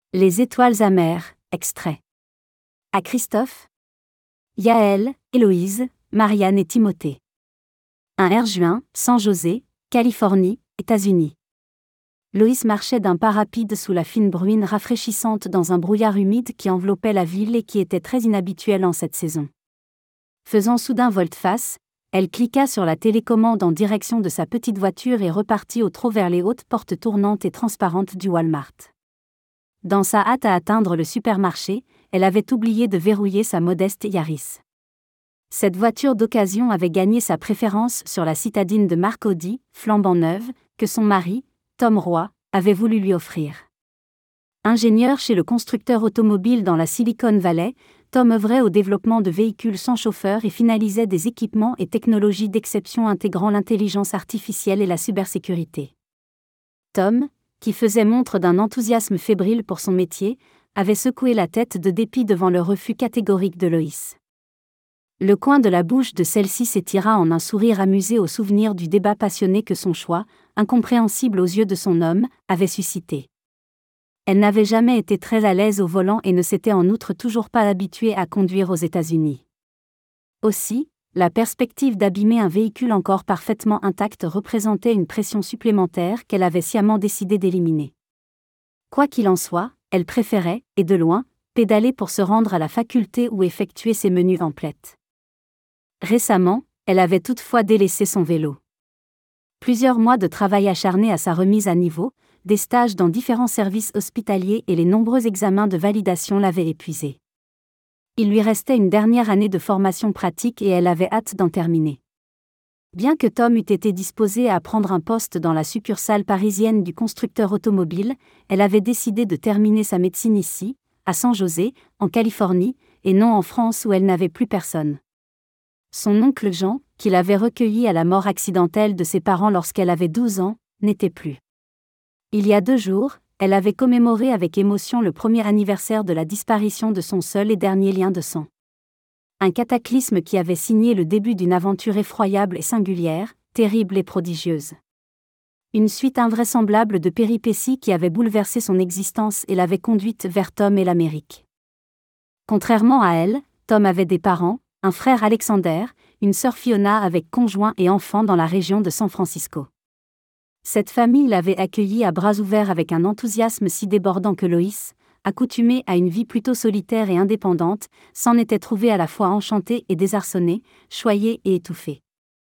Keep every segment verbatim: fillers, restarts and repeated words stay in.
Les étoiles amères, extrait. À Christophe, Yaël, Héloïse, Marianne et Timothée. un juin, San José, Californie, États-Unis. Loïs marchait d'un pas rapide sous la fine bruine rafraîchissante dans un brouillard humide qui enveloppait la ville et qui était très inhabituel en cette saison. Faisant soudain volte-face, elle cliqua sur la télécommande en direction de sa petite voiture et repartit au trot vers les hautes portes tournantes et transparentes du Walmart. Dans sa hâte à atteindre le supermarché, elle avait oublié de verrouiller sa modeste Yaris. Cette voiture d'occasion avait gagné sa préférence sur la citadine de marque Audi, flambant neuve, que son mari, Tom Roy, avait voulu lui offrir. Ingénieur chez le constructeur automobile dans la Silicon Valley, Tom œuvrait au développement de véhicules sans chauffeur et finalisait des équipements et technologies d'exception intégrant l'intelligence artificielle et la cybersécurité. Tom, qui faisait montre d'un enthousiasme fébrile pour son métier, avait secoué la tête de dépit devant le refus catégorique de Loïs. Le coin de la bouche de celle-ci s'étira en un sourire amusé au souvenir du débat passionné que son choix, incompréhensible aux yeux de son homme, avait suscité. Elle n'avait jamais été très à l'aise au volant et ne s'était en outre toujours pas habituée à conduire aux États-Unis. Aussi, la perspective d'abîmer un véhicule encore parfaitement intact représentait une pression supplémentaire qu'elle avait sciemment décidé d'éliminer. Quoi qu'il en soit, elle préférait, et de loin, pédaler pour se rendre à la faculté ou effectuer ses menus emplettes. Récemment, elle avait toutefois délaissé son vélo. Plusieurs mois de travail acharné à sa remise à niveau, des stages dans différents services hospitaliers et les nombreux examens de validation l'avaient épuisée. Il lui restait une dernière année de formation pratique et elle avait hâte d'en terminer. Bien que Tom eût été disposé à prendre un poste dans la succursale parisienne du constructeur automobile, elle avait décidé de terminer sa médecine ici, à San José, en Californie, et non en France où elle n'avait plus personne. Son oncle Jean, qui l'avait recueillie à la mort accidentelle de ses parents lorsqu'elle avait douze ans, n'était plus. Il y a deux jours, elle avait commémoré avec émotion le premier anniversaire de la disparition de son seul et dernier lien de sang. Un cataclysme qui avait signé le début d'une aventure effroyable et singulière, terrible et prodigieuse. Une suite invraisemblable de péripéties qui avaient bouleversé son existence et l'avait conduite vers Tom et l'Amérique. Contrairement à elle, Tom avait des parents, un frère Alexander, une sœur Fiona avec conjoint et enfants dans la région de San Francisco. Cette famille l'avait accueilli à bras ouverts avec un enthousiasme si débordant que Loïs, accoutumée à une vie plutôt solitaire et indépendante, s'en était trouvée à la fois enchantée et désarçonnée, choyée et étouffée.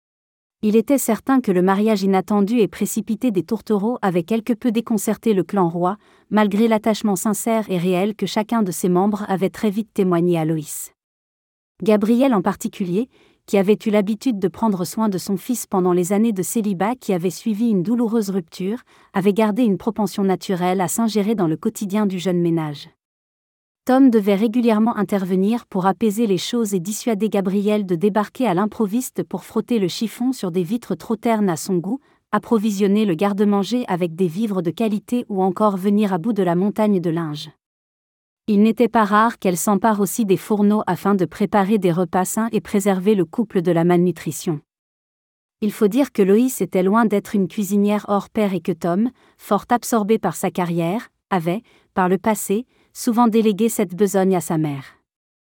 Il était certain que le mariage inattendu et précipité des tourtereaux avait quelque peu déconcerté le clan Roy, malgré l'attachement sincère et réel que chacun de ses membres avait très vite témoigné à Loïs. Gabriel en particulier, qui avait eu l'habitude de prendre soin de son fils pendant les années de célibat qui avaient suivi une douloureuse rupture, avait gardé une propension naturelle à s'ingérer dans le quotidien du jeune ménage. Tom devait régulièrement intervenir pour apaiser les choses et dissuader Gabriel de débarquer à l'improviste pour frotter le chiffon sur des vitres trop ternes à son goût, approvisionner le garde-manger avec des vivres de qualité ou encore venir à bout de la montagne de linge. Il n'était pas rare qu'elle s'empare aussi des fourneaux afin de préparer des repas sains et préserver le couple de la malnutrition. Il faut dire que Loïs était loin d'être une cuisinière hors pair et que Tom, fort absorbé par sa carrière, avait, par le passé, souvent délégué cette besogne à sa mère.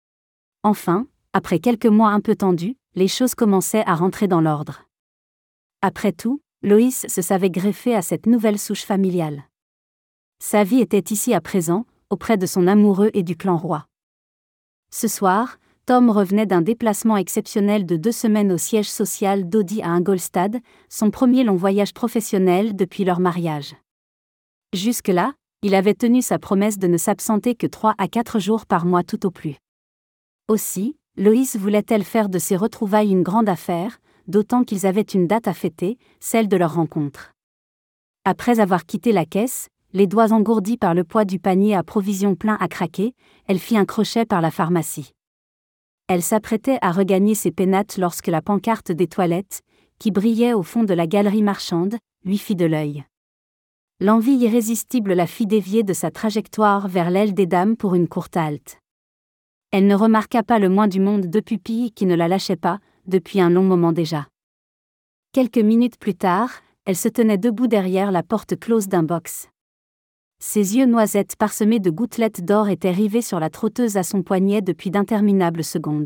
Enfin, après quelques mois un peu tendus, les choses commençaient à rentrer dans l'ordre. Après tout, Loïs se savait greffée à cette nouvelle souche familiale. Sa vie était ici à présent, auprès de son amoureux et du clan Roy. Ce soir, Tom revenait d'un déplacement exceptionnel de deux semaines au siège social d'Audi à Ingolstadt, son premier long voyage professionnel depuis leur mariage. Jusque-là, il avait tenu sa promesse de ne s'absenter que trois à quatre jours par mois tout au plus. Aussi, Loïs voulait-elle faire de ces retrouvailles une grande affaire, d'autant qu'ils avaient une date à fêter, celle de leur rencontre. Après avoir quitté la caisse, les doigts engourdis par le poids du panier à provisions plein à craquer, elle fit un crochet par la pharmacie. Elle s'apprêtait à regagner ses pénates lorsque la pancarte des toilettes, qui brillait au fond de la galerie marchande, lui fit de l'œil. L'envie irrésistible la fit dévier de sa trajectoire vers l'aile des dames pour une courte halte. Elle ne remarqua pas le moins du monde de pupilles qui ne la lâchaient pas, depuis un long moment déjà. Quelques minutes plus tard, elle se tenait debout derrière la porte close d'un box. Ses yeux noisettes parsemés de gouttelettes d'or étaient rivés sur la trotteuse à son poignet depuis d'interminables secondes.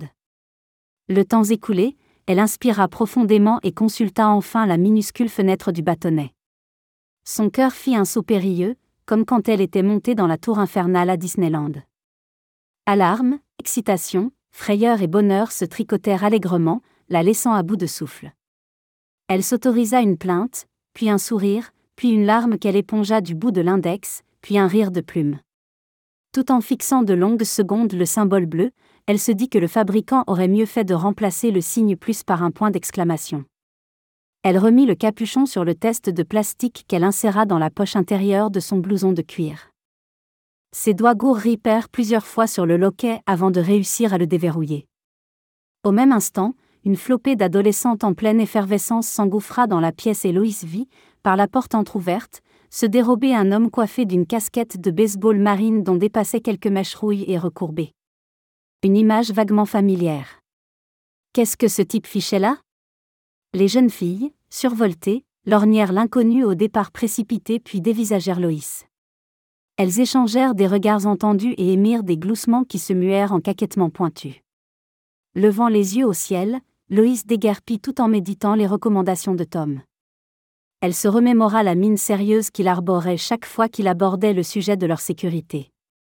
Le temps écoulé, elle inspira profondément et consulta enfin la minuscule fenêtre du bâtonnet. Son cœur fit un saut périlleux, comme quand elle était montée dans la tour infernale à Disneyland. Alarme, excitation, frayeur et bonheur se tricotèrent allègrement, la laissant à bout de souffle. Elle s'autorisa une plainte, puis un sourire, puis une larme qu'elle épongea du bout de l'index, puis un rire de plume. Tout en fixant de longues secondes le symbole bleu, elle se dit que le fabricant aurait mieux fait de remplacer le signe plus par un point d'exclamation. Elle remit le capuchon sur le test de plastique qu'elle inséra dans la poche intérieure de son blouson de cuir. Ses doigts gourds ripèrent plusieurs fois sur le loquet avant de réussir à le déverrouiller. Au même instant, une flopée d'adolescentes en pleine effervescence s'engouffra dans la pièce et Loïs vit, par la porte entr'ouverte, se dérober un homme coiffé d'une casquette de baseball marine dont dépassaient quelques mèches rouilles et recourbées. Une image vaguement familière. Qu'est-ce que ce type fichait là ? Les jeunes filles, survoltées, lorgnèrent l'inconnu au départ précipité puis dévisagèrent Loïs. Elles échangèrent des regards entendus et émirent des gloussements qui se muèrent en caquettements pointus. Levant les yeux au ciel, Loïs déguerpit tout en méditant les recommandations de Tom. Elle se remémora la mine sérieuse qu'il arborait chaque fois qu'il abordait le sujet de leur sécurité.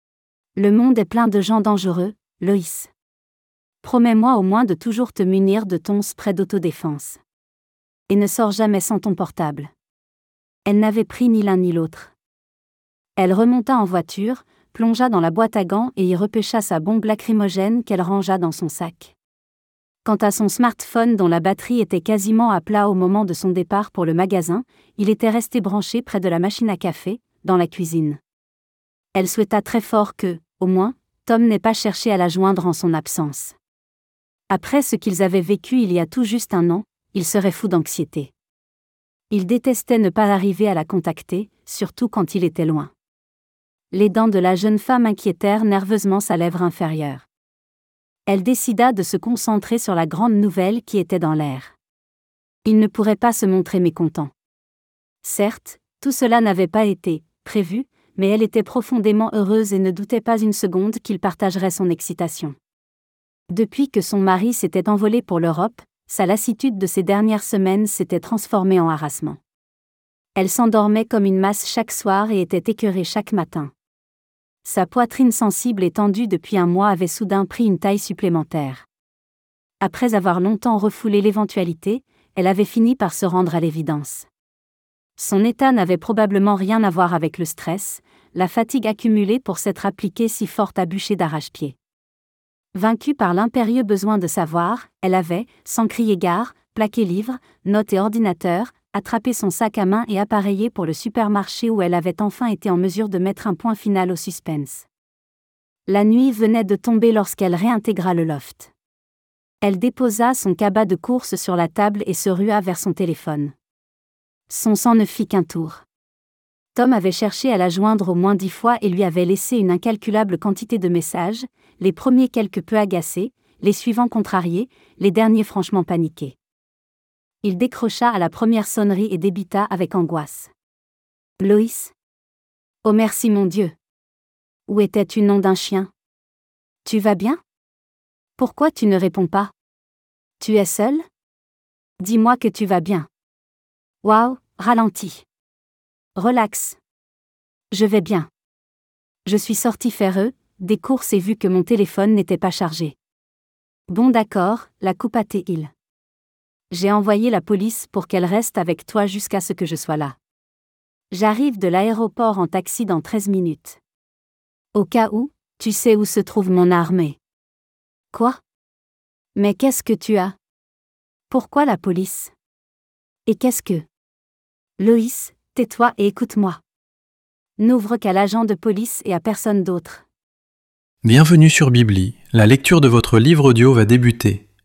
Le monde est plein de gens dangereux, Loïs. Promets-moi au moins de toujours te munir de ton spray d'autodéfense. Et ne sors jamais sans ton portable. Elle n'avait pris ni l'un ni l'autre. Elle remonta en voiture, plongea dans la boîte à gants et y repêcha sa bombe lacrymogène qu'elle rangea dans son sac. Quant à son smartphone dont la batterie était quasiment à plat au moment de son départ pour le magasin, il était resté branché près de la machine à café, dans la cuisine. Elle souhaita très fort que, au moins, Tom n'ait pas cherché à la joindre en son absence. Après ce qu'ils avaient vécu il y a tout juste un an, il serait fou d'anxiété. Il détestait ne pas arriver à la contacter, surtout quand il était loin. Les dents de la jeune femme inquiétèrent nerveusement sa lèvre inférieure. Elle décida de se concentrer sur la grande nouvelle qui était dans l'air. Il ne pourrait pas se montrer mécontent. Certes, tout cela n'avait pas été prévu, mais elle était profondément heureuse et ne doutait pas une seconde qu'il partagerait son excitation. Depuis que son mari s'était envolé pour l'Europe, sa lassitude de ces dernières semaines s'était transformée en harassement. Elle s'endormait comme une masse chaque soir et était écœurée chaque matin. Sa poitrine sensible et tendue depuis un mois avait soudain pris une taille supplémentaire. Après avoir longtemps refoulé l'éventualité, elle avait fini par se rendre à l'évidence. Son état n'avait probablement rien à voir avec le stress, la fatigue accumulée pour s'être appliquée si forte à bûcher d'arrache-pied. Vaincue par l'impérieux besoin de savoir, elle avait, sans crier gare, plaqué livres, notes et ordinateur, attrapé son sac à main et appareillé pour le supermarché où elle avait enfin été en mesure de mettre un point final au suspense. La nuit venait de tomber lorsqu'elle réintégra le loft. Elle déposa son cabas de course sur la table et se rua vers son téléphone. Son sang ne fit qu'un tour. Tom avait cherché à la joindre au moins dix fois et lui avait laissé une incalculable quantité de messages, les premiers quelque peu agacés, les suivants contrariés, les derniers franchement paniqués. Il décrocha à la première sonnerie et débita avec angoisse. « Loïs ? Oh merci mon Dieu ! Où étais-tu, nom d'un chien ? Tu vas bien ? Pourquoi tu ne réponds pas ? Tu es seul ? Dis-moi que tu vas bien. Waouh, ralentis. Relax. Je vais bien. Je suis sorti faire eux, des courses et vu que mon téléphone n'était pas chargé. Bon d'accord, la coupe à tes îles. J'ai envoyé la police pour qu'elle reste avec toi jusqu'à ce que je sois là. J'arrive de l'aéroport en taxi dans treize minutes. Au cas où, tu sais où se trouve mon armée. Quoi ? Mais qu'est-ce que tu as ? Pourquoi la police ? Et qu'est-ce que ? Loïs, tais-toi et écoute-moi. N'ouvre qu'à l'agent de police et à personne d'autre. Bienvenue sur Bibli, la lecture de votre livre audio va débuter.